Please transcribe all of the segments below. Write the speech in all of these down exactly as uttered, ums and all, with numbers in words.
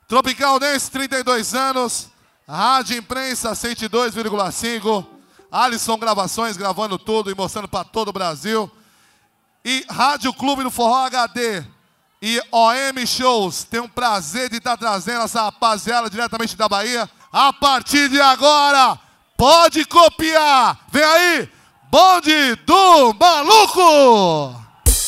Tropical Dance, trinta e dois anos. Rádio Imprensa, cento e dois vírgula cinco. Alisson Gravações, gravando tudo e mostrando para todo o Brasil. E Rádio Clube do Forró H D e O M Shows. Tenho um prazer de estar trazendo essa rapaziada diretamente da Bahia. A partir de agora, pode copiar. Vem aí, Bonde do Maluco!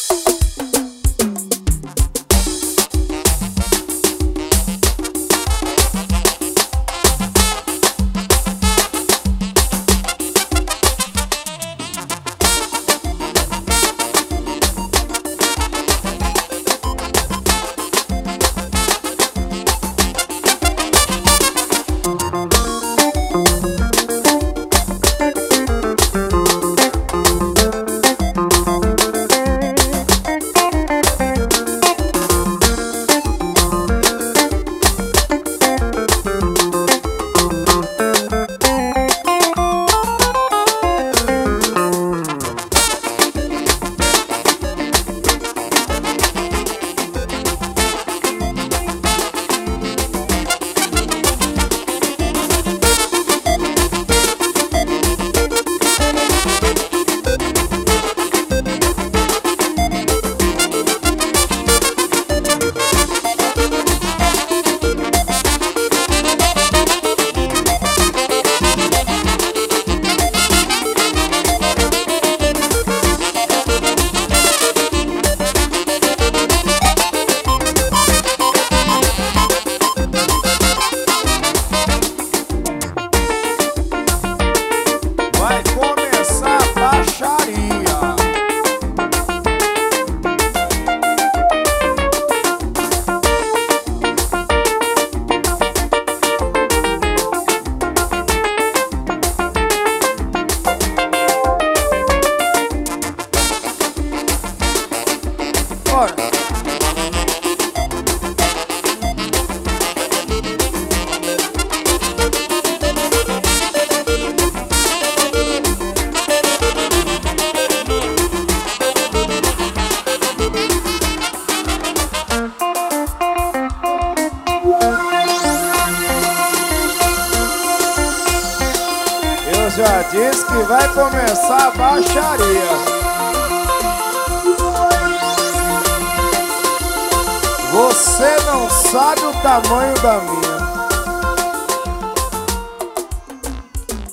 Já disse que vai começar a baixaria. Você não sabe o tamanho da minha.